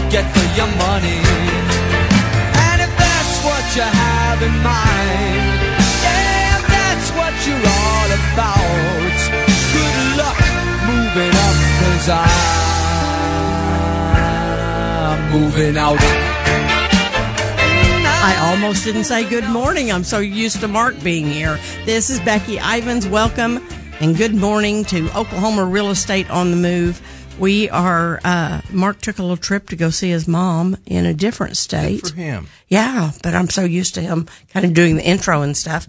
get for your money. And if that's what you have in mind, yeah, if that's what you're all about, good luck moving up, 'cause I'm moving out. I almost didn't say good morning. I'm so used to Mark being here. This is Becky Ivins. Welcome and good morning to Oklahoma Real Estate on the Move. We are, Mark took a little trip to go see his mom in a different state. Good for him. Yeah, but I'm so used to him kind of doing the intro and stuff.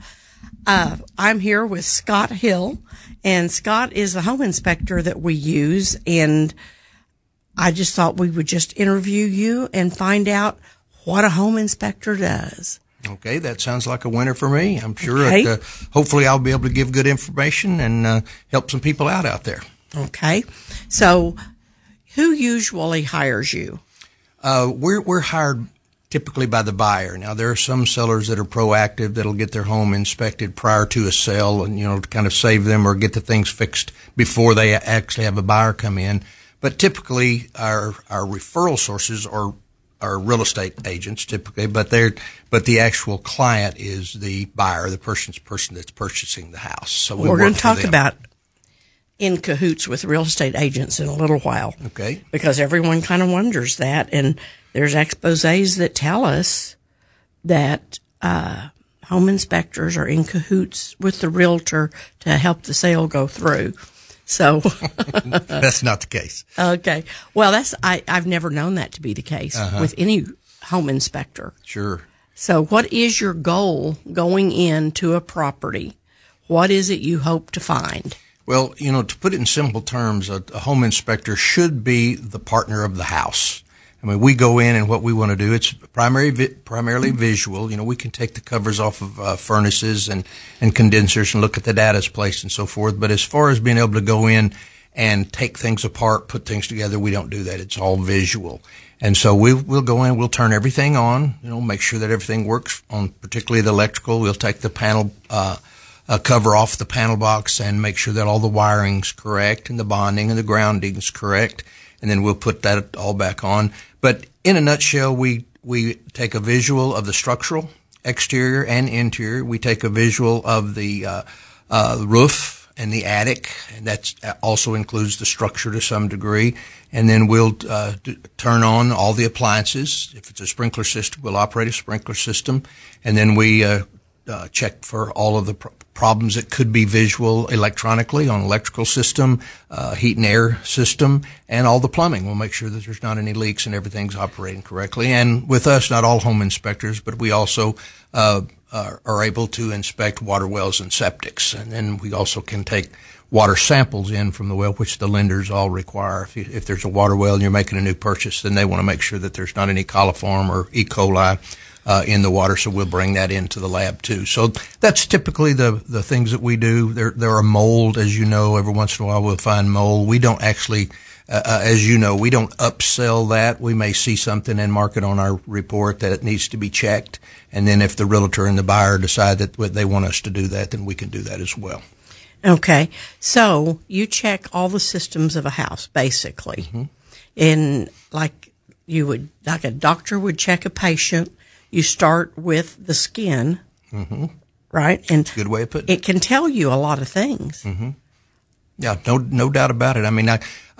I'm here with Scott Hill, and Scott is the home inspector that we use, and I just thought we would just interview you and find out what a home inspector does. Okay, that sounds like a winner for me. I'm sure that, hopefully I'll be able to give good information and help some people out there. Okay. So who usually hires you? We're hired typically by the buyer. Now, there are some sellers that are proactive that'll get their home inspected prior to a sale and, to kind of save them or get the things fixed before they actually have a buyer come in. But typically our referral sources are real estate agents typically, but the actual client is the buyer, the person that's purchasing the house. So we're going to talk about in cahoots with real estate agents in a little while. Okay. Because everyone kind of wonders that, and there's exposés that tell us that home inspectors are in cahoots with the realtor to help the sale go through. So that's not the case. Okay. Well, I've never known that to be the case with any home inspector. Sure. So what is your goal going into a property? What is it you hope to find? Well, to put it in simple terms, a home inspector should be the partner of the house. I mean, we go in and what we want to do, it's primarily visual. We can take the covers off of furnaces and condensers and look at the data's placed and so forth. But as far as being able to go in and take things apart, put things together, we don't do that. It's all visual. And so we'll go in, we'll turn everything on, make sure that everything works on particularly the electrical. We'll take the panel cover off the panel box and make sure that all the wiring's correct and the bonding and the grounding's correct. And then we'll put that all back on. But in a nutshell, we take a visual of the structural, exterior and interior. We take a visual of the roof and the attic, and that also includes the structure to some degree. And then we'll turn on all the appliances. If it's a sprinkler system, we'll operate a sprinkler system. And then we check for all of the problems that could be visual electronically on electrical system, heat and air system, and all the plumbing. We'll make sure that there's not any leaks and everything's operating correctly. And with us, not all home inspectors, but we also are able to inspect water wells and septics. And then we also can take water samples in from the well, which the lenders all require. If there's a water well and you're making a new purchase, then they want to make sure that there's not any coliform or E. coli in the water, so we'll bring that into the lab too. So that's typically the things that we do. There are mold, as you know, every once in a while we'll find mold. We don't actually, as you know, we don't upsell that. We may see something and mark it on our report that it needs to be checked. And then if the realtor and the buyer decide that they want us to do that, then we can do that as well. Okay. So you check all the systems of a house, basically. Mm-hmm. And like a doctor would check a patient, you start with the skin, right? And good way of putting it. It can tell you a lot of things. Mm-hmm. Yeah, no doubt about it. I mean,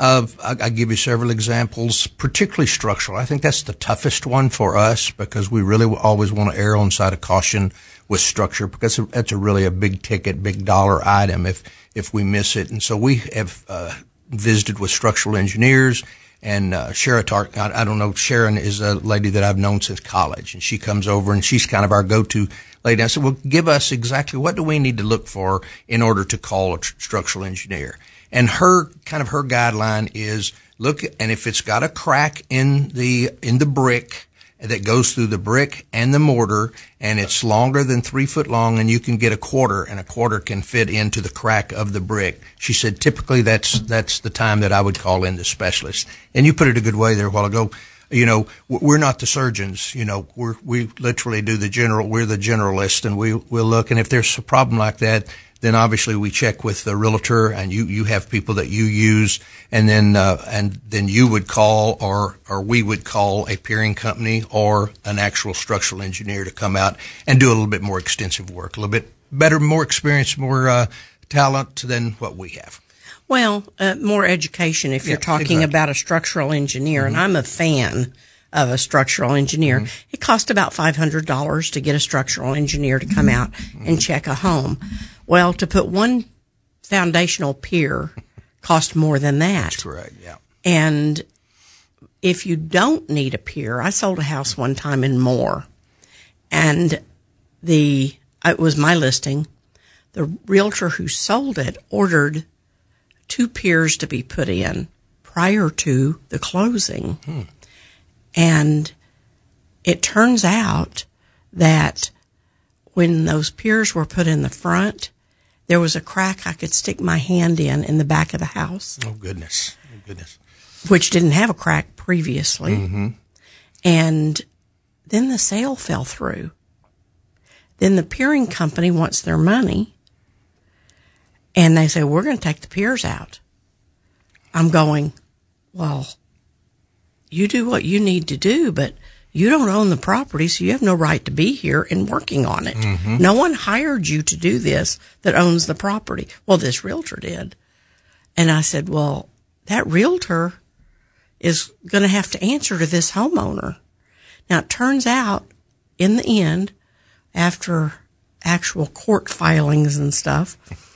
I give you several examples, particularly structural. I think that's the toughest one for us because we really always want to err on the side of caution with structure because that's really a big ticket, big dollar item if we miss it. And so we have visited with structural engineers. And Sharon, I don't know, Sharon is a lady that I've known since college, and she comes over, and she's kind of our go-to lady. I said, well, give us exactly what do we need to look for in order to call a structural engineer. And her guideline is look, and if it's got a crack in the brick that goes through the brick and the mortar, and it's longer than 3 foot long, and you can get a quarter, and a quarter can fit into the crack of the brick. She said, typically that's the time that I would call in the specialist. And you put it a good way there a while ago. We're not the surgeons. We literally do we're the generalist, and we'll look, and if there's a problem like that, then obviously we check with the realtor, and you have people that you use, and then you would call or we would call a peering company or an actual structural engineer to come out and do a little bit more extensive work, a little bit better, more experience, more talent than what we have. Well, more education if you're talking about a structural engineer, and I'm a fan of a structural engineer. It cost about $500 to get a structural engineer to come out and check a home. Well, to put one foundational pier cost more than that. That's correct, yeah. And if you don't need a pier, I sold a house one time in Moore, and it was my listing. The realtor who sold it ordered 2 piers to be put in prior to the closing. And it turns out that when those piers were put in the front, there was a crack I could stick my hand in the back of the house. Oh, goodness. Which didn't have a crack previously. And then the sale fell through. Then the piering company wants their money, and they say, we're going to take the piers out. I'm going, well, you do what you need to do, but you don't own the property, so you have no right to be here and working on it. No one hired you to do this that owns the property. Well, this realtor did. And I said, well, that realtor is going to have to answer to this homeowner. Now, it turns out, in the end, after actual court filings and stuff,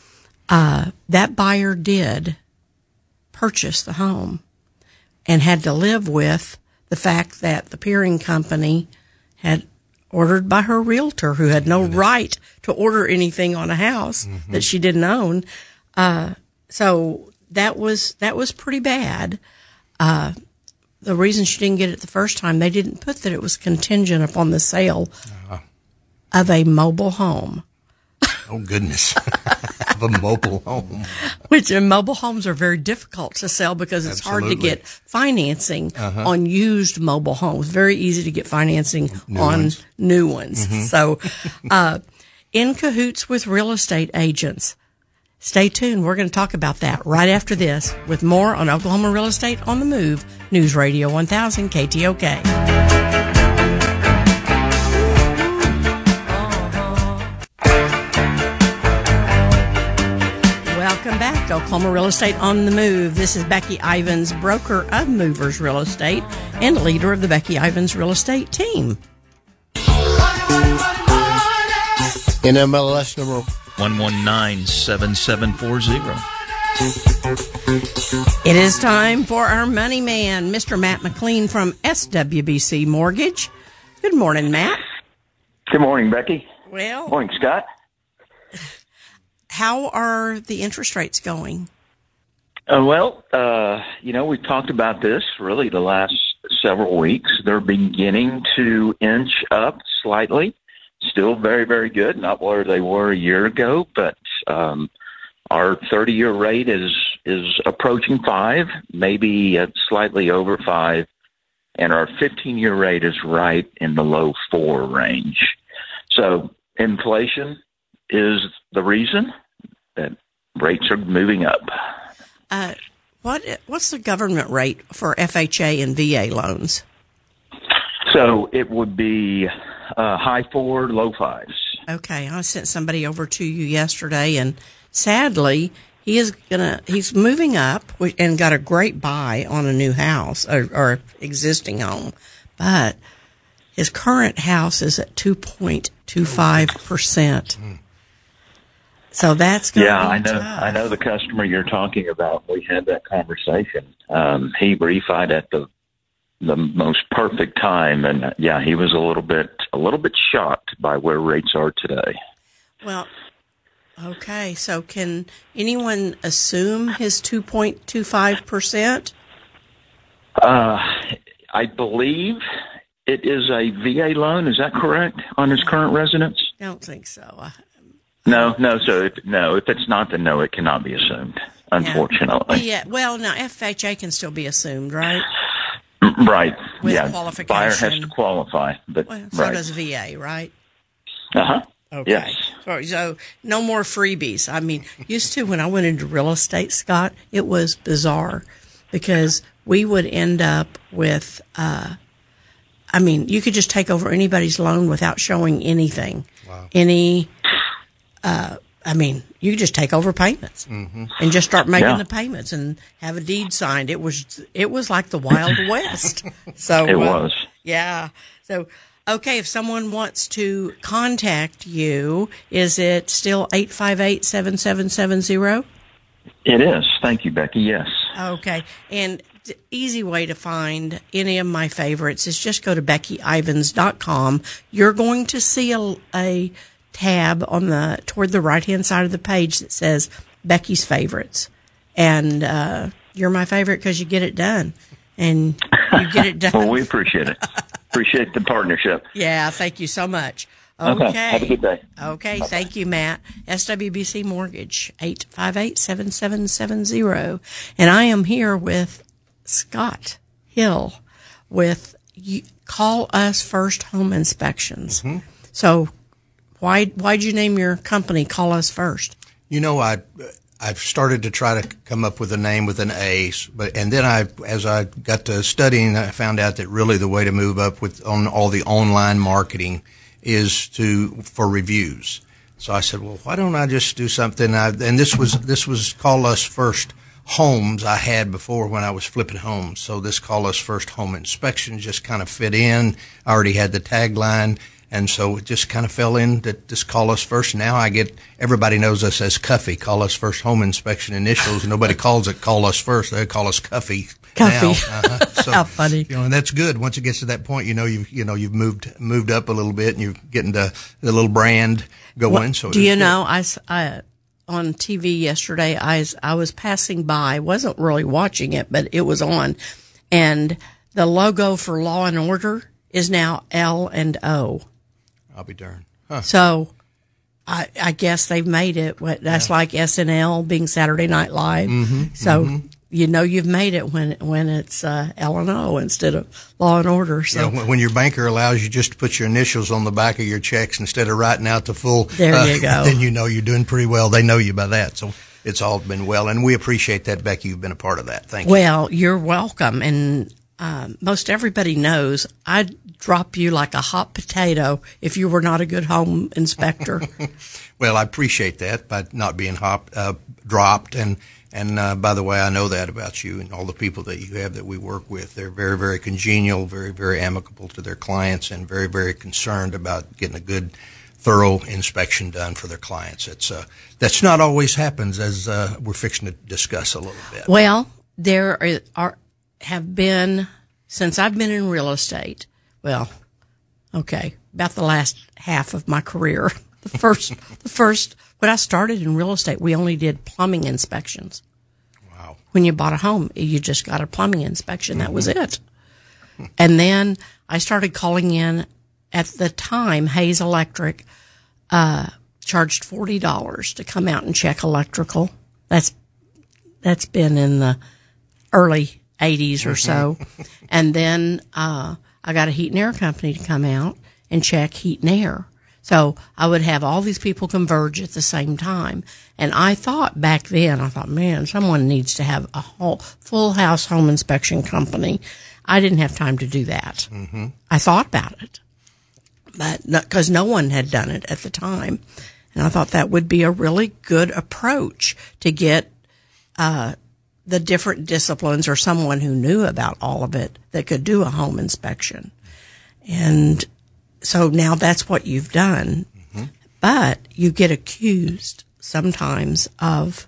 that buyer did purchase the home and had to live with the fact that the peering company had ordered by her realtor, who had no right to order anything on a house that she didn't own. So that was pretty bad. The reason she didn't get it the first time, they didn't put that it was contingent upon the sale of a mobile home. Oh, goodness. Of a mobile home. Which mobile homes are very difficult to sell because it's hard to get financing on used mobile homes. Very easy to get financing on new ones. So, in cahoots with real estate agents. Stay tuned. We're going to talk about that right after this with more on Oklahoma Real Estate on the Move. News Radio 1000 KTOK. Welcome back to Oklahoma Real Estate on the Move. This is Becky Ivins, broker of Movers Real Estate and leader of the Becky Ivins Real Estate team. NMLS number 1197740. It is time for our money man, Mr. Matt McLean from SWBC Mortgage. Good morning, Matt. Good morning, Becky. Well, morning, Scott. How are the interest rates going? We've talked about this really the last several weeks. They're beginning to inch up slightly. Still very, very good. Not where they were a year ago, but our 30-year rate is approaching 5, maybe slightly over 5, and our 15-year rate is right in the low 4 range. So inflation is the reason that rates are moving up. What's the government rate for FHA and VA loans? So it would be high 4, low 5s. Okay, I sent somebody over to you yesterday, and sadly, he's moving up and got a great buy on a new house or existing home, but his current house is at 2.25%. So that's going to be tough. I know the customer you're talking about. We had that conversation. He refied at the most perfect time, and he was a little bit shocked by where rates are today. Well, okay. So can anyone assume his 2.25%? I believe it is a VA loan. Is that correct on his current residence? I don't think so. No. So if it's not, then no, it cannot be assumed. Unfortunately. Yeah. Well, now FHA can still be assumed, right? Right. With qualification. Buyer has to qualify, but so does VA, right? Okay. Yes. So no more freebies. I mean, used to when I went into real estate, Scott, it was bizarre because we would end up with, you could just take over anybody's loan without showing anything. Wow. You could just take over payments and just start making the payments and have a deed signed. It was like the Wild West. So it was. Yeah. So, okay, if someone wants to contact you, is it still 858-7770? It is. Thank you, Becky. Yes. Okay. And the easy way to find any of my favorites is just go to BeckyIvans.com. You're going to see a tab toward the right-hand side of the page that says Becky's Favorites. And you're my favorite because you get it done. And you get it done. Well, we appreciate it. Appreciate the partnership. Yeah, thank you so much. Okay. Have a good day. Okay, bye-bye. Thank you, Matt. SWBC Mortgage, 858-7770. And I am here with Scott Hill with Call Us First Home Inspections. Mm-hmm. So why'd you name your company Call Us First? I've started to try to come up with a name with an A, and then as I got to studying, I found out that really the way to move up on all the online marketing is for reviews. So I said, well, why don't I just do something? And this was Call Us First Homes I had before when I was flipping homes. So this Call Us First Home Inspection just kind of fit in. I already had the tagline. And so it just kind of fell in that just Call Us First. Now everybody knows us as Cuffy, Call Us First Home Inspection initials. Nobody calls it Call Us First. They call us Cuffy. Cuffy. So, how funny. And that's good. Once it gets to that point, you've moved up a little bit and you're getting the little brand going. Well, so do you know, I on TV yesterday, I was passing by, wasn't really watching it, but it was on. And the logo for Law and Order is now L&O. I'll be darned. Huh. So I guess they've made it. That's like SNL being Saturday Night Live. Mm-hmm, so you've made it when it's L&O instead of Law and Order. So when your banker allows you just to put your initials on the back of your checks instead of writing out the full, there you go. Then you're doing pretty well. They know you by that. So it's all been well, and we appreciate that, Becky. You've been a part of that. Thank you. Well, you're welcome, and most everybody knows I'd drop you like a hot potato if you were not a good home inspector. Well, I appreciate that by not being dropped. And by the way, I know that about you and all the people that you have that we work with. They're very, very congenial, very, very amicable to their clients, and very, very concerned about getting a good, thorough inspection done for their clients. That's not always happens, as we're fixing to discuss a little bit. Well, there have been, since I've been in real estate, about the last half of my career. The first, when I started in real estate, we only did plumbing inspections. Wow. When you bought a home, you just got a plumbing inspection. That was it. And then I started calling in. At the time, Hayes Electric charged $40 to come out and check electrical. That's been in the early 80s or so. And then I got a heat and air company to come out and check heat and air. So I would have all these people converge at the same time. And I thought back then, man, someone needs to have a whole full house home inspection company. I didn't have time to do that. Mm-hmm. I thought about it, but because no one had done it at the time. And I thought that would be a really good approach to get the different disciplines or someone who knew about all of it that could do a home inspection. And so now that's what you've done. Mm-hmm. But you get accused sometimes of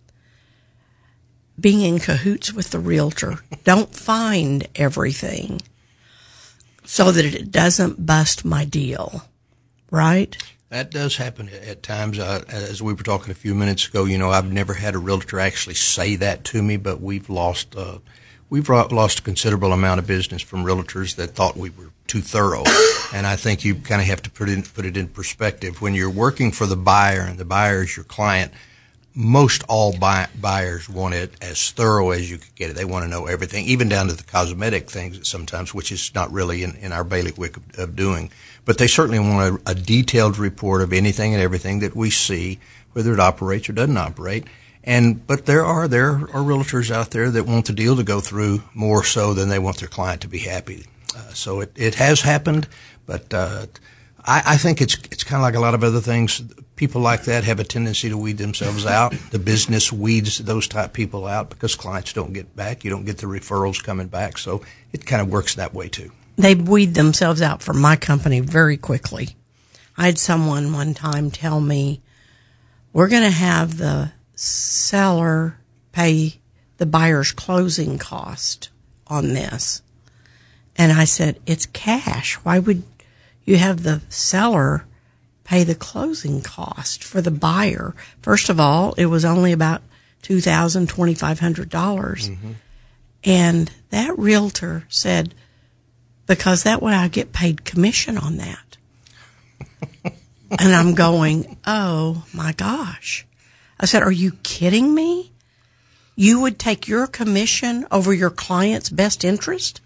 being in cahoots with the realtor. Don't find everything so that it doesn't bust my deal, right? That does happen at times. As we were talking a few minutes ago, I've never had a realtor actually say that to me, but we've lost a considerable amount of business from realtors that thought we were too thorough. And I think you kind of have to put it in perspective. When you're working for the buyer and the buyer is your client, most all buyers want it as thorough as you could get it. They want to know everything, even down to the cosmetic things sometimes, which is not really in our bailiwick of doing. But they certainly want a detailed report of anything and everything that we see, whether it operates or doesn't operate. But there are realtors out there that want the deal to go through more so than they want their client to be happy. So it has happened, but I think it's kind of like a lot of other things. People like that have a tendency to weed themselves out. The business weeds those type people out because clients don't get back. You don't get the referrals coming back. So it kind of works that way too. They weed themselves out for my company very quickly. I had someone one time tell me, we're going to have the seller pay the buyer's closing cost on this. And I said, it's cash. Why would you have the seller pay the closing cost for the buyer? First of all, it was only about $2,000, $2,500. Mm-hmm. And that realtor said, because that way I get paid commission on that. And I'm going, oh my gosh. I said, are you kidding me? You would take your commission over your client's best interest?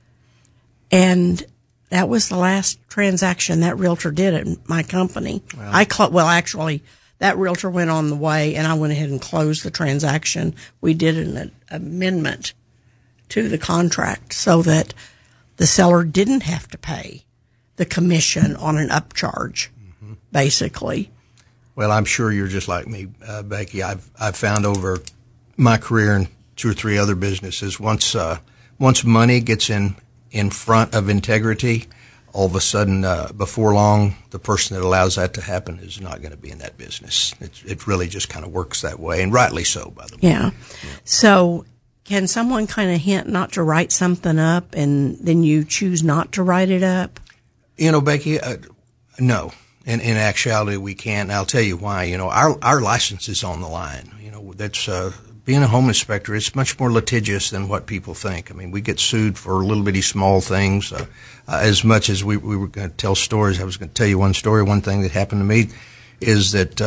And that was the last transaction that realtor did at my company. Wow. Actually, that realtor went on the way, and I went ahead and closed the transaction. We did an amendment to the contract so that the seller didn't have to pay the commission on an upcharge, mm-hmm. basically. Well, I'm sure you're just like me, Becky. I've found over my career in 2 or 3 other businesses, once money gets in front of integrity, all of a sudden, before long, the person that allows that to happen is not going to be in that business. It really just kind of works that way, and rightly so, by the way. Yeah. So can someone kind of hint not to write something up, and then you choose not to write it up? You know, Becky, no. In actuality, we can't. And I'll tell you why. You know, our license is on the line. You know, that's being a home inspector. It's much more litigious than what people think. I mean, we get sued for little bitty small things. As much as we were going to tell stories, I was going to tell you one story. One thing that happened to me is that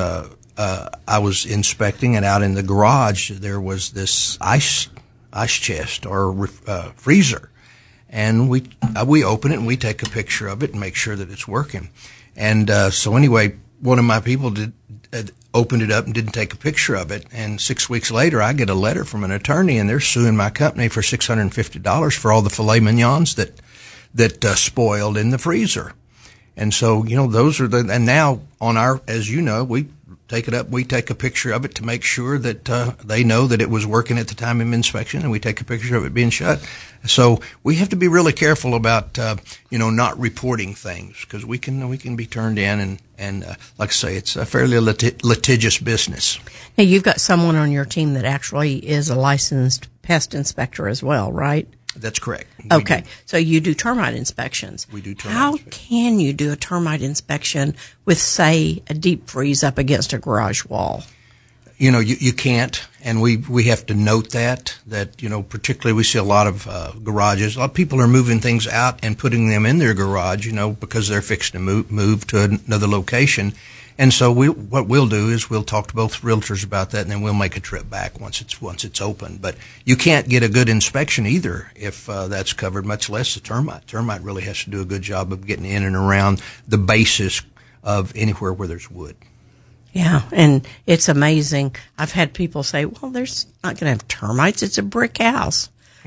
I was inspecting, and out in the garage there was this ice chest or freezer, and we open it and we take a picture of it and make sure that it's working. And so anyway, one of my people opened it up and didn't take a picture of it. And 6 weeks later, I get a letter from an attorney, and they're suing my company for $650 for all the filet mignons that spoiled in the freezer. And so, you know, those are and now on as you know, we take it up, we take a picture of it to make sure that they know that it was working at the time of inspection, and we take a picture of it being shut. So we have to be really careful about not reporting things, because we can be turned in, and like I say, it's a fairly litigious business. Now, you've got someone on your team that actually is a licensed pest inspector as well, right? That's correct. Okay. So you do termite inspections. We do termite inspections. How can you do a termite inspection with, say, a deep freeze up against a garage wall? You know, you can't, and we have to note that, you know, particularly we see a lot of garages. A lot of people are moving things out and putting them in their garage, you know, because they're fixing to move to another location. And so what we'll do is we'll talk to both realtors about that, and then we'll make a trip back once it's open. But you can't get a good inspection either if that's covered, much less the termite. Termite really has to do a good job of getting in and around the basis of anywhere where there's wood. Yeah, and it's amazing. I've had people say, well, there's not going to have termites. It's a brick house.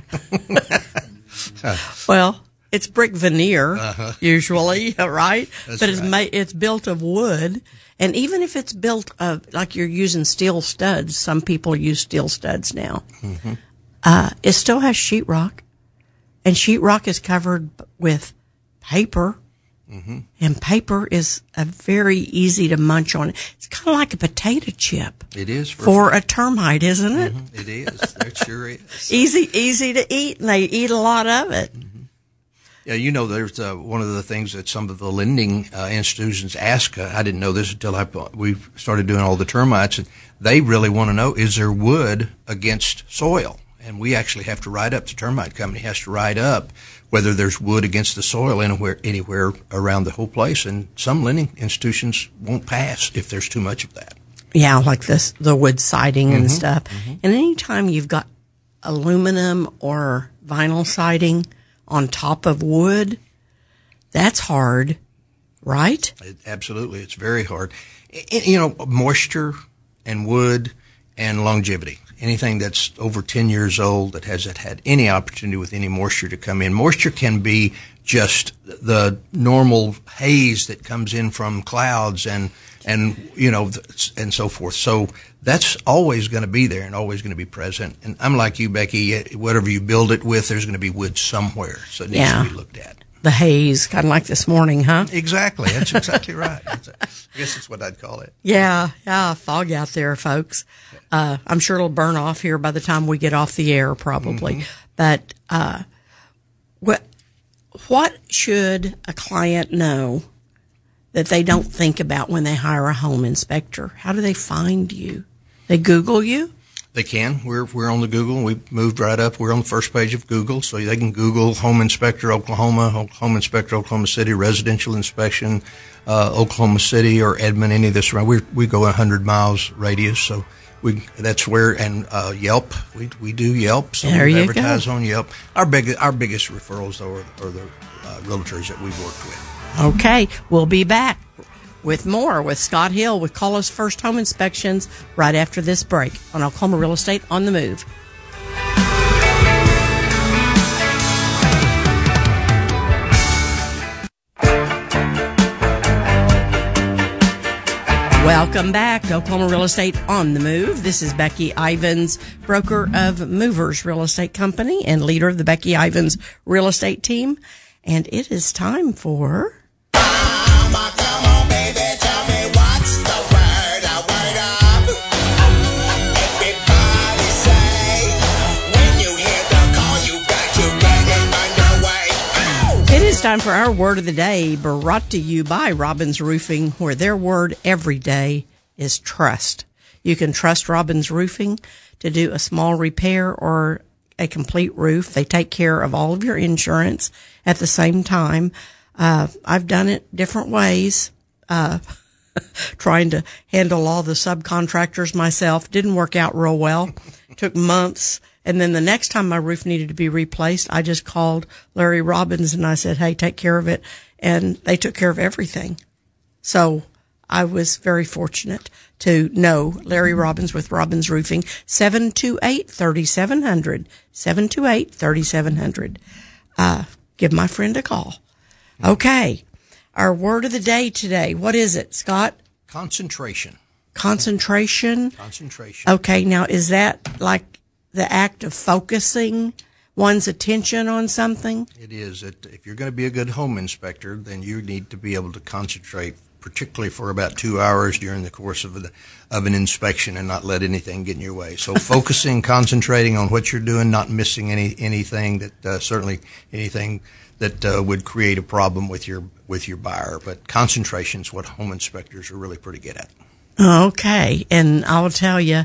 Well, it's brick veneer, usually, right? That's but right. It's built of wood. And even if it's built of, like you're using steel studs, some people use steel studs now, it still has sheetrock. And sheetrock is covered with paper. Mm-hmm. And paper is a very easy to munch on. It's kind of like a potato chip. It is for a termite, isn't it? Mm-hmm. It is. It sure is. Easy to eat, and they eat a lot of it. Mm-hmm. Yeah, you know, there's one of the things that some of the lending institutions ask. I didn't know this until we started doing all the termites, and they really want to know, is there wood against soil? And we actually have to write up, the termite company has to write up whether there's wood against the soil anywhere around the whole place. And some lending institutions won't pass if there's too much of that. Yeah, like the wood siding and stuff. And anytime you've got aluminum or vinyl siding on top of wood, that's hard, right? Absolutely. It's very hard. Moisture and wood and longevity. Anything that's over 10 years old that hasn't had any opportunity with any moisture to come in. Moisture can be just the normal haze that comes in from clouds and so forth. So that's always going to be there and always going to be present. And I'm like you, Becky, whatever you build it with, there's going to be wood somewhere. So it needs to be looked at. The haze, kind of like this morning, huh? Exactly. That's exactly right. I guess that's what I'd call it. Yeah, fog out there, folks. I'm sure it'll burn off here by the time we get off the air, probably. But what should a client know that they don't think about when they hire a home inspector? How do they find you? They Google you? They can. We're on the Google. We moved right up. We're on the first page of Google, so they can Google Home Inspector Oklahoma, Home Inspector Oklahoma City, Residential Inspection, Oklahoma City or Edmond, any of this around. We go 100 miles radius, so that's where, and Yelp. We do Yelp, so we advertise on Yelp. Our biggest referrals though are the realtors that we've worked with. Okay, we'll be back with more with Scott Hill with Call Us First Home Inspections right after this break on Oklahoma Real Estate on the Move. Welcome back to Oklahoma Real Estate on the Move. This is Becky Ivins, broker of Movers Real Estate Company and leader of the Becky Ivins Real Estate Team. And it is time for... It's time for our word of the day, brought to you by Robbins Roofing, where their word every day is trust. You can trust Robbins Roofing to do a small repair or a complete roof. They take care of all of your insurance at the same time. I've done it different ways, trying to handle all the subcontractors myself. Didn't work out real well. Took months. And then the next time my roof needed to be replaced, I just called Larry Robbins and I said, hey, take care of it. And they took care of everything. So I was very fortunate to know Larry Robbins with Robbins Roofing, 728-3700, 728-3700. Give my friend a call. Okay. Our word of the day today. What is it, Scott? Concentration. Concentration? Concentration. Okay. Now, is that like the act of focusing one's attention on something? It is. If you're going to be a good home inspector, then you need to be able to concentrate, particularly for about 2 hours during the course of an inspection, and not let anything get in your way. So focusing, concentrating on what you're doing, not missing anything that certainly anything that would create a problem with your buyer. But concentration is what home inspectors are really pretty good at. Okay, and I'll tell you,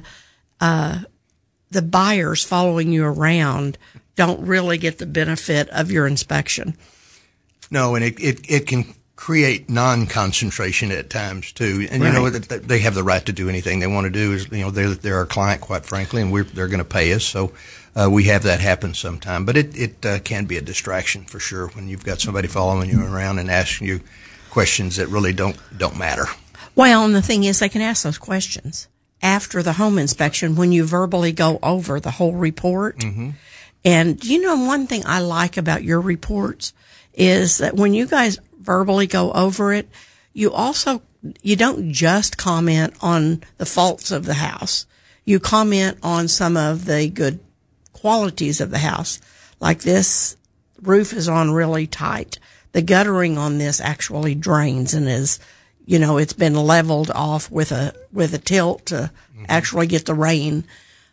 the buyers following you around don't really get the benefit of your inspection. No, and it can create non-concentration at times too. And you know, they have the right to do anything they want to do. Is, you know, they're our client, quite frankly, and they're going to pay us. So we have that happen sometime. But it can be a distraction for sure when you've got somebody following you around and asking you questions that really don't matter. Well, and the thing is, they can ask those questions after the home inspection when you verbally go over the whole report. Mm-hmm. And you know, one thing I like about your reports is that when you guys verbally go over it, you don't just comment on the faults of the house. You comment on some of the good qualities of the house. Like, this roof is on really tight. The guttering on this actually drains and is, you know, it's been leveled off with a tilt to actually get the rain.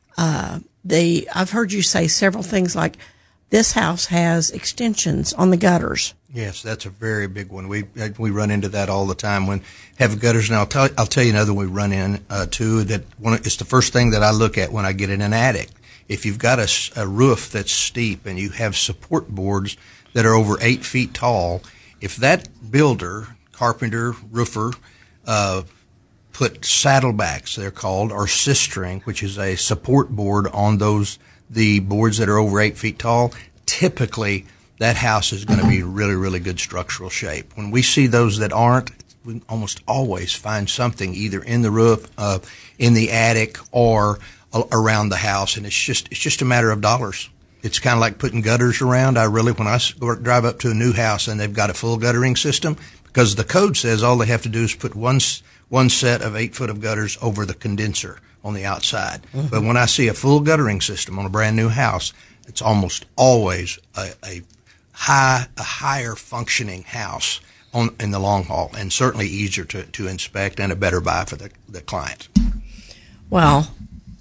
I've heard you say several things like, this house has extensions on the gutters. Yes, that's a very big one. We run into that all the time when have gutters. And I'll tell you another one we run in too. It's the first thing that I look at when I get in an attic. If you've got a roof that's steep and you have support boards that are over 8 feet tall, if that builder, carpenter, roofer, put saddlebacks, they're called, or sistering, which is a support board on the boards that are over 8 feet tall, typically that house is going to be really, really good structural shape. When we see those that aren't, we almost always find something either in the roof, in the attic, or around the house, and it's just a matter of dollars. It's kind of like putting gutters around. When I drive up to a new house and they've got a full guttering system, because the code says all they have to do is put one set of 8 foot of gutters over the condenser on the outside. Mm-hmm. But when I see a full guttering system on a brand new house, it's almost always a higher functioning house in the long haul, and certainly easier to inspect and a better buy for the client. Well,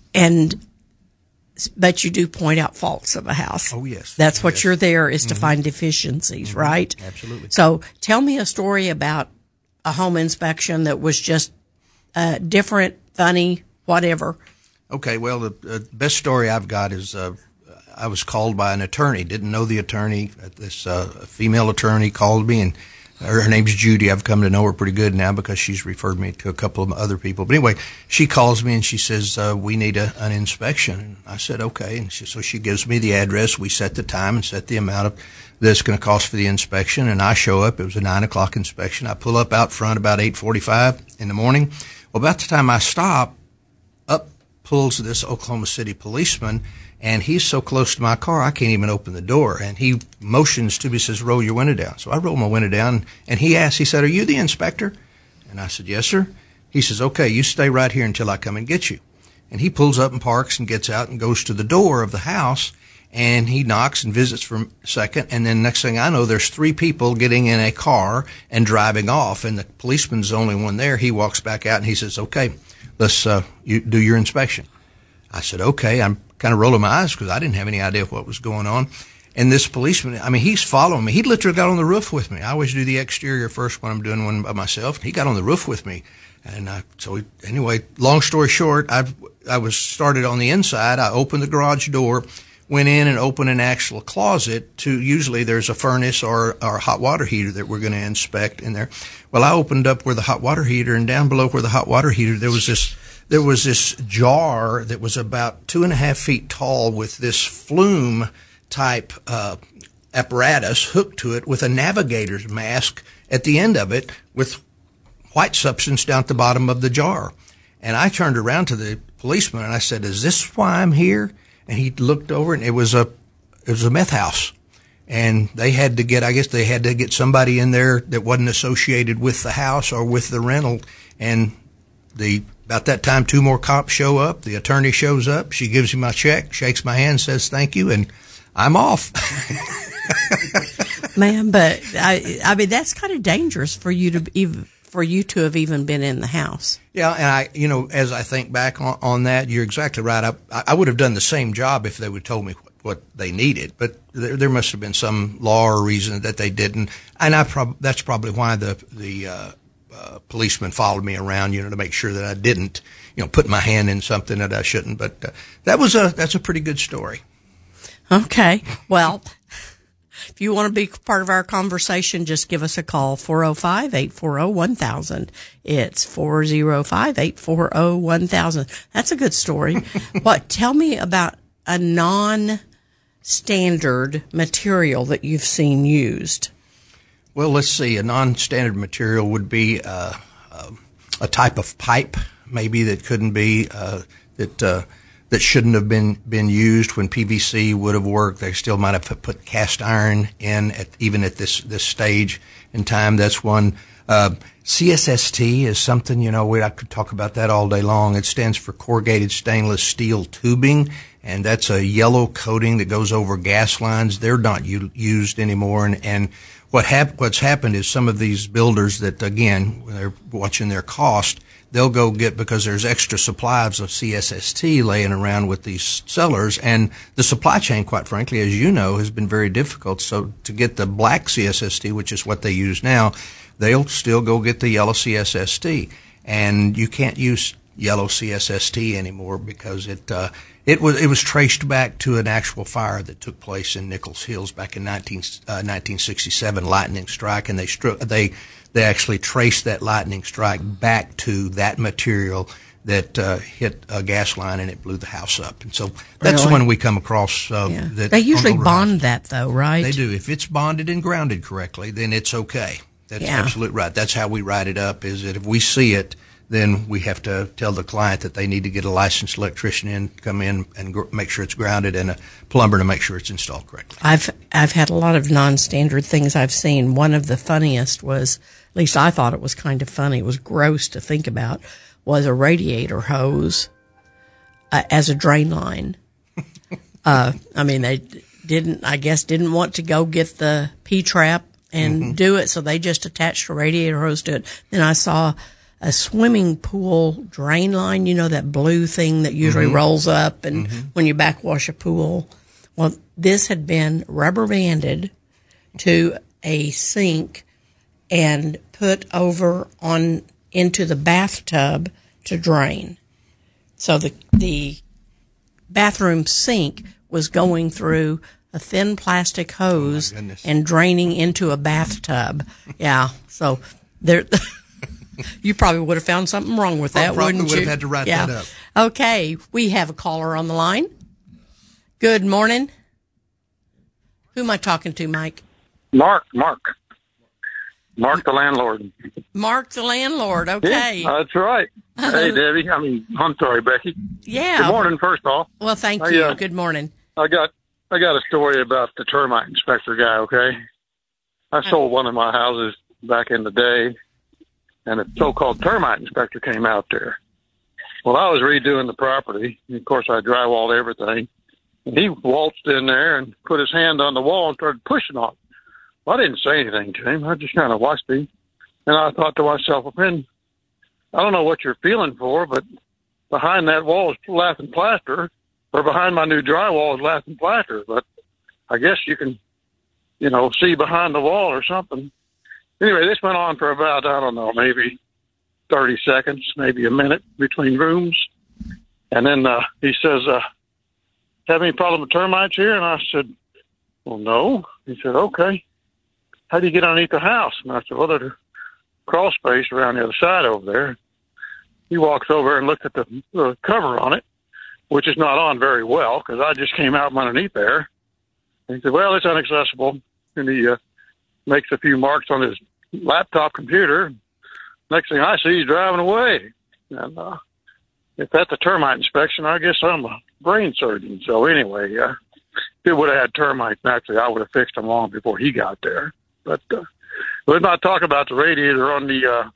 but you do point out faults of a house. Oh, yes. That's what you're there is to find deficiencies, right? Absolutely. So tell me a story about a home inspection that was just different, funny, whatever. Okay, well, the best story I've got is I was called by an attorney, didn't know the attorney. This female attorney called me, and her name's Judy. I've come to know her pretty good now because she's referred me to a couple of other people. But anyway, she calls me and she says, we need an inspection. And I said, okay. And so she gives me the address. We set the time and set the amount that's going to cost for the inspection. And I show up. It was a 9 o'clock inspection. I pull up out front about 8:45 in the morning. Well, about the time I stop, up pulls this Oklahoma City policeman, and he's so close to my car, I can't even open the door. And he motions to me, says, roll your window down. So I roll my window down, and he said, are you the inspector? And I said, yes, sir. He says, okay, you stay right here until I come and get you. And he pulls up and parks and gets out and goes to the door of the house, and he knocks and visits for a second. And then next thing I know, there's 3 people getting in a car and driving off, and the policeman's the only one there. He walks back out, and he says, okay, let's you do your inspection. I said, okay. I'm kind of rolling my eyes because I didn't have any idea what was going on. And this policeman, he's following me. He literally got on the roof with me. I always do the exterior first when I'm doing one by myself. He got on the roof with me. And anyway, long story short, I was started on the inside. I opened the garage door, went in and opened an actual closet usually there's a furnace or a hot water heater that we're going to inspect in there. Well, I opened up where the hot water heater, and down below where the hot water heater, there was this jar that was about 2.5 feet tall with this flume type apparatus hooked to it with a navigator's mask at the end of it with white substance down at the bottom of the jar. And I turned around to the policeman and I said, is this why I'm here? And he looked over, and it was a meth house. And they had to get somebody in there that wasn't associated with the house or with the rental. And about that time, 2 more cops show up. The attorney shows up. She gives me my check, shakes my hand, says thank you, and I'm off. Man, but I mean that's kind of dangerous for you to have even been in the house. Yeah, and as I think back on that, you're exactly right. I would have done the same job if they would have told me what they needed, but there must have been some law or reason that they didn't, and that's probably why the policeman followed me around, to make sure that I didn't, put my hand in something that I shouldn't. But that's a pretty good story. Okay, well. If you want to be part of our conversation, just give us a call, 405-840-1000. It's 405-840-1000. That's a good story. Tell me about a non-standard material that you've seen used. Well, let's see. A non-standard material would be a type of pipe, maybe that couldn't be that shouldn't have been used when PVC would have worked. They still might have put cast iron in even at this stage in time. That's one. CSST is something, I could talk about that all day long. It stands for corrugated stainless steel tubing, and that's a yellow coating that goes over gas lines. They're not used anymore. And what's happened is some of these builders that, again, when they're watching their cost, they'll go get, because there's extra supplies of CSST laying around with these sellers, and the supply chain, quite frankly, as you know, has been very difficult. So to get the black CSST, which is what they use now, they'll still go get the yellow CSST. And you can't use yellow CSST anymore because it was traced back to an actual fire that took place in Nichols Hills back in 1967, lightning strike, and they actually traced that lightning strike back to that material that hit a gas line and it blew the house up. And so that's Really? when we come across that. They usually on older bond houses. that, though, right? They do. If it's bonded and grounded correctly, then it's okay. That's absolutely right. That's how we write it up, is that if we see it, then we have to tell the client that they need to get a licensed electrician in, come in and make sure it's grounded, and a plumber to make sure it's installed correctly. I've had a lot of non-standard things I've seen. One of the funniest was, at least I thought it was kind of funny, it was gross to think about, was a radiator hose as a drain line. I mean, they didn't want to go get the P-trap and do it, so they just attached a radiator hose to it. Then I saw a swimming pool drain line, you know, that blue thing that usually rolls up and when you backwash a pool. Well, this had been rubber banded to a sink and put over into the bathtub to drain. So the bathroom sink was going through a thin plastic hose and draining into a bathtub. Yeah. So there, you probably would have found something wrong with that, Probably wouldn't you? would have had to write that up. Okay. We have a caller on the line. Good morning. Who am I talking to, Mike? Mark the landlord. Mark the landlord. Okay. Yeah, that's right. Hey, Debbie. I'm sorry, Becky. Yeah. Good morning, first off. Well, thank you. Good morning. I got a story about the termite inspector guy, okay? I sold one of my houses back in the day, and a so-called termite inspector came out there. Well, I was redoing the property, and of course I drywalled everything. And he waltzed in there and put his hand on the wall and started pushing on it. Well, I didn't say anything to him. I just kind of watched him. And I thought to myself, well, friend, I don't know what you're feeling for, but behind that wall is laughing plaster, or behind my new drywall is laughing plaster. But I guess you can, see behind the wall or something. Anyway, this went on for about, I don't know, maybe 30 seconds, maybe a minute between rooms. And then he says, have any problem with termites here? And I said, well, no. He said, okay. How do you get underneath the house? And I said, well, there's a crawl space around the other side over there. He walks over and looked at the cover on it, which is not on very well because I just came out from underneath there. And he said, well, it's inaccessible. And he makes a few marks on his laptop computer. Next thing I see, he's driving away. And if that's a termite inspection, I guess I'm a brain surgeon. So anyway, if it would have had termites, naturally, I would have fixed them long before he got there. But let's not talk about the radiator on the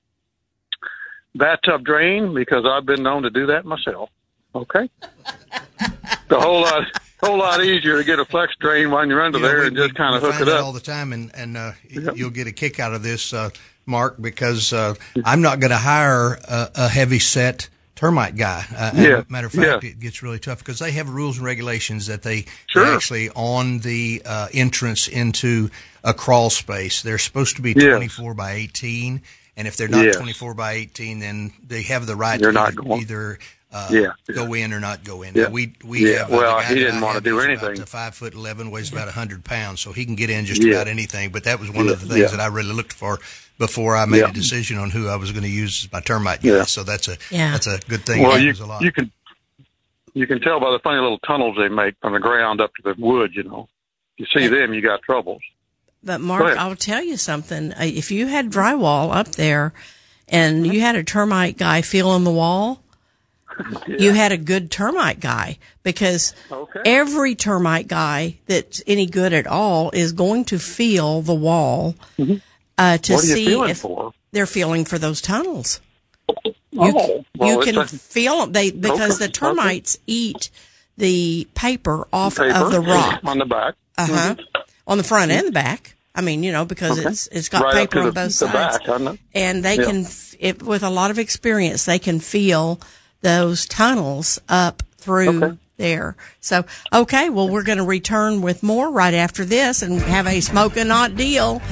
bathtub drain because I've been known to do that myself. Okay? It's a whole lot easier to get a flex drain when you're under there and just kind of hook it up all the time, and you'll get a kick out of this, Mark, because I'm not going to hire a heavy set termite guy. Matter of fact, it gets really tough because they have rules and regulations that they actually on the entrance into a crawl space. They're supposed to be 24 by 18, and if they're not 24 by 18, then they have the right to either go in or not go in. Yeah. Now, we have he didn't want to do anything. 5'11", weighs about 100 pounds, so he can get in just about anything. But that was one of the things that I really looked for before I made a decision on who I was going to use as my termite guy. Yeah. So that's a good thing. Well, It a lot. you can tell by the funny little tunnels they make from the ground up to the wood. You see them, you got troubles. But Mark, I'll tell you something. If you had drywall up there and you had a termite guy feeling the wall, you had a good termite guy because every termite guy that's any good at all is going to feel the wall to see if they're feeling for those tunnels. You can feel them because the termites eat the paper off of the rock on the back. On the front and the back. I mean, because it's got paper on both sides. Back, and they can, with a lot of experience, they can feel those tunnels up through there. So, well, we're going to return with more right after this and have a smoking hot deal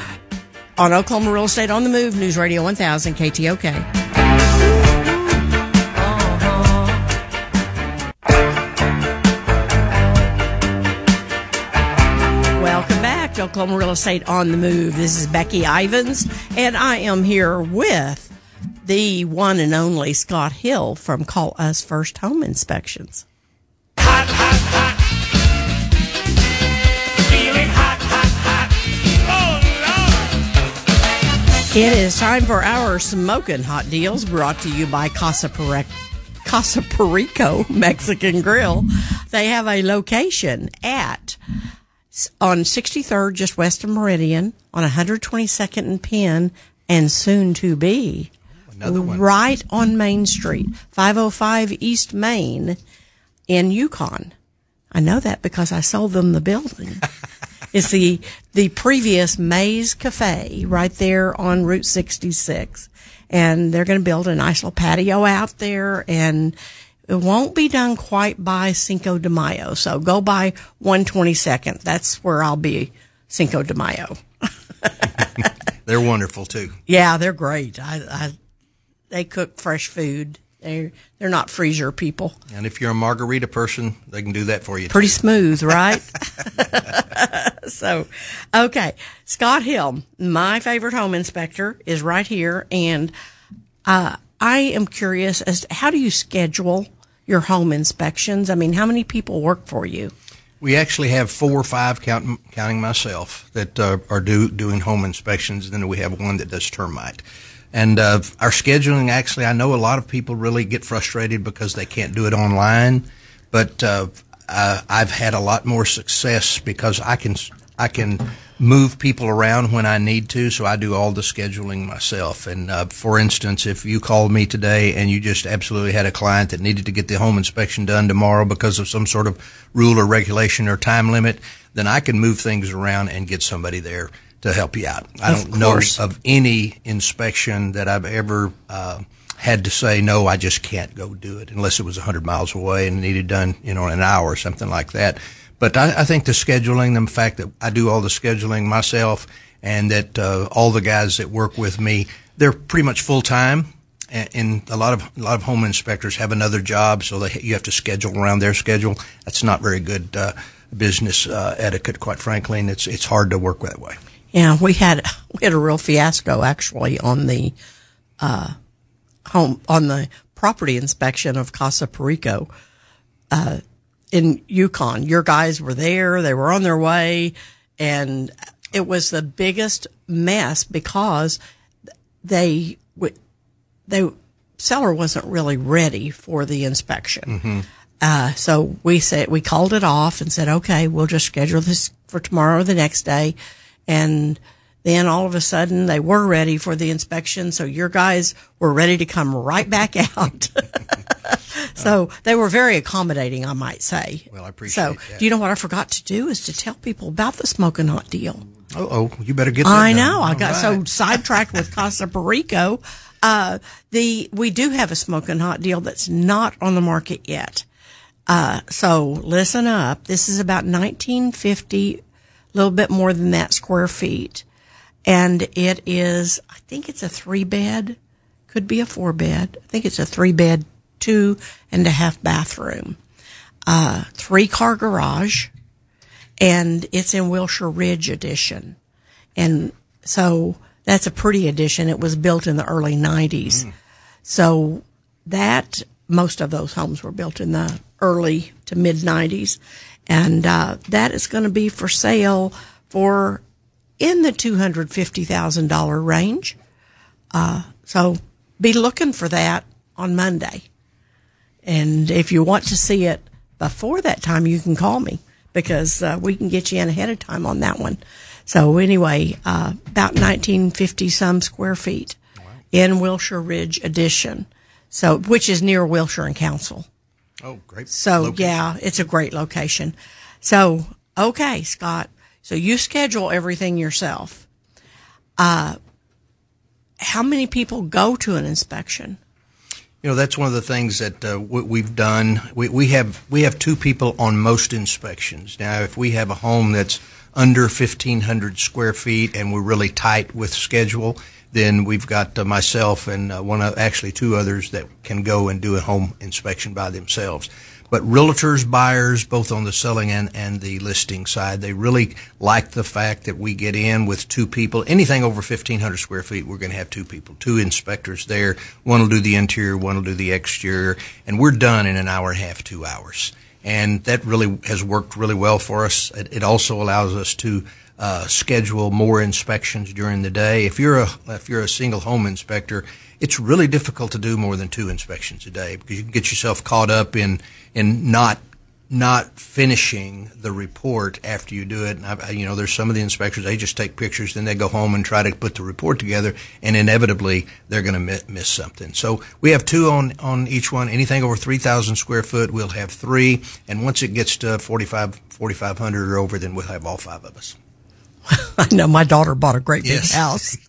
on Oklahoma Real Estate on the Move, News Radio 1000 KTOK. Oklahoma Real Estate on the Move. This is Becky Ivins, and I am here with the one and only Scott Hill from Call Us First Home Inspections. Hot, hot, hot. Feeling hot, hot, hot. Oh, Lord. It is time for our Smoking Hot Deals, brought to you by Casa Perico Mexican Grill. They have a location on 63rd, just west of Meridian, on 122nd and Penn, and soon to be Another one. right on Main Street, 505 East Main in Yukon. I know that because I sold them the building. It's the previous Maze Cafe right there on Route 66. And they're going to build a nice little patio out there, and it won't be done quite by Cinco de Mayo. So go by 122nd. That's where I'll be, Cinco de Mayo. They're wonderful too. Yeah, they're great. They cook fresh food. They're not freezer people. And if you're a margarita person, they can do that for you. Pretty smooth, right? So, okay. Scott Hill, my favorite home inspector, is right here. And I am curious as to how do you schedule your home inspections? I mean, how many people work for you? We actually have 4 or 5, counting myself, that are doing home inspections. And then we have one that does termite. And our scheduling, actually, I know a lot of people really get frustrated because they can't do it online. But I've had a lot more success because I can move people around when I need to, so I do all the scheduling myself. And for instance, if you called me today and you just absolutely had a client that needed to get the home inspection done tomorrow because of some sort of rule or regulation or time limit, then I can move things around and get somebody there to help you out. I don't know of any inspection that I've ever had to say, no, I just can't go do it, unless it was 100 miles away and needed done, in an hour or something like that. But I think the scheduling, the fact that I do all the scheduling myself, and that all the guys that work with me, they're pretty much full time. And a lot of home inspectors have another job, so you have to schedule around their schedule. That's not very good business etiquette, quite frankly, and it's hard to work that way. Yeah, we had a real fiasco actually on the property inspection of Casa Perico in Yukon. Your guys were there; they were on their way, and it was the biggest mess because the seller wasn't really ready for the inspection. Mm-hmm. So we called it off and said, okay, we'll just schedule this for tomorrow or the next day. And then all of a sudden they were ready for the inspection. So your guys were ready to come right back out. So they were very accommodating, I might say. Well, I appreciate that. Do you know what I forgot to do is to tell people about the Smoking Hot deal. Oh, you better get that I done. know. I got so sidetracked with Casa Perico. We do have a Smoking Hot deal that's not on the market yet. So listen up. This is about 1950, a little bit more than that square feet. And it is, I think it's a 3-bed, could be a 4-bed. I think it's a 3-bed, 2.5 bathroom, 3-car garage, and it's in Wilshire Ridge edition. And so that's a pretty edition. It was built in the early 90s. So most of those homes were built in the early to mid 90s. And, that is going to be for sale for in the $250,000 range. So be looking for that on Monday. And if you want to see it before that time, you can call me because, we can get you in ahead of time on that one. So anyway, about 1950 some square feet in Wilshire Ridge edition. So, which is near Wilshire and Council. Oh, great. So, location. yeah, it's a great location. So, okay, Scott. So you schedule everything yourself. How many people go to an inspection? That's one of the things that we've done. We have 2 people on most inspections. Now, if we have a home that's under 1,500 square feet and we're really tight with schedule, then we've got myself and actually two others that can go and do a home inspection by themselves. But realtors, buyers, both on the selling and the listing side, they really like the fact that we get in with two people. Anything over 1,500 square feet, we're going to have two people, two inspectors there. One will do the interior, one will do the exterior, and we're done in an hour and a half, 2 hours. And that really has worked really well for us. It also allows us to schedule more inspections during the day. If you're a single home inspector, it's really difficult to do more than 2 inspections a day because you can get yourself caught up in not finishing the report after you do it. And there's some of the inspectors, they just take pictures, then they go home and try to put the report together, and inevitably they're going to miss something. So we have 2 on each one. Anything over 3,000 square foot, we'll have 3. And once it gets to 4,500 or over, then we'll have all 5 of us. I know my daughter bought a great big house.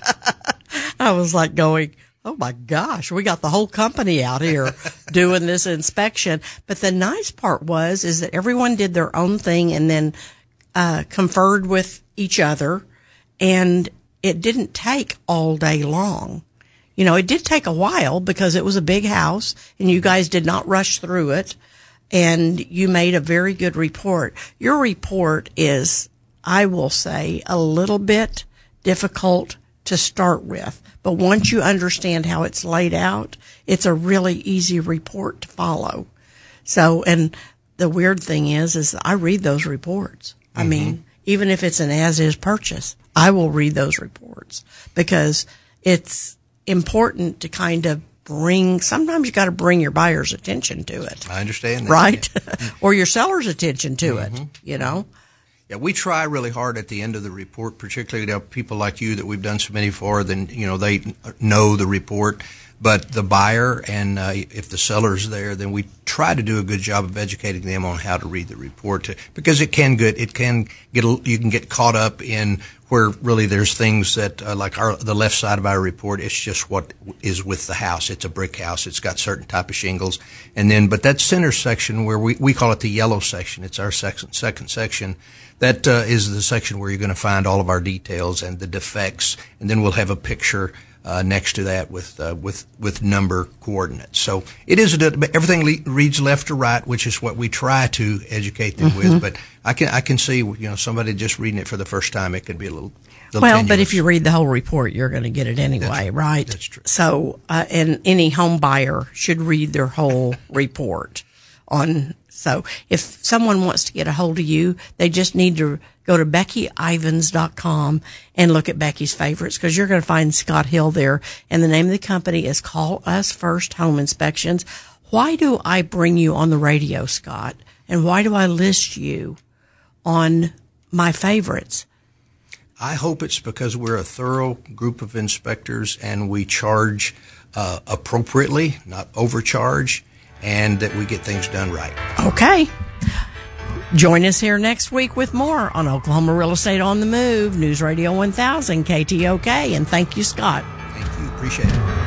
I was like going, oh my gosh, we got the whole company out here doing this inspection. But the nice part is that everyone did their own thing and then conferred with each other, and it didn't take all day long. It did take a while because it was a big house and you guys did not rush through it, and you made a very good report. Your report is, I will say, a little bit difficult to start with, but once you understand how it's laid out, it's a really easy report to follow. So, and the weird thing is I read those reports. I mean, even if it's an as-is purchase, I will read those reports because it's important to kind of sometimes you got to bring your buyer's attention to it. I understand that. Right? Or your seller's attention to it, Yeah, we try really hard at the end of the report, particularly people like you that we've done so many for, then, they know the report. But the buyer and if the seller's there, then we try to do a good job of educating them on how to read the report because you can get caught up in where really there's things that like the left side of our report, it's just what is with the house. It's a brick house. It's got certain type of shingles. And then, but that center section where we call it the yellow section, it's our second section. That is the section where you're going to find all of our details and the defects, and then we'll have a picture next to that with number coordinates. So it is everything reads left to right, which is what we try to educate them with. But I can see somebody just reading it for the first time, it could be a little tenuous. But if you read the whole report, you're going to get it anyway, right? That's true. So and any home buyer should read their whole report on. So if someone wants to get a hold of you, they just need to go to BeckyIvans.com and look at Becky's favorites because you're going to find Scott Hill there. And the name of the company is Call Us First Home Inspections. Why do I bring you on the radio, Scott? And why do I list you on my favorites? I hope it's because we're a thorough group of inspectors and we charge appropriately, not overcharge, and that we get things done right. Okay. Join us here next week with more on Oklahoma Real Estate on the Move, News Radio 1000, KTOK, and thank you, Scott. Thank you. Appreciate it.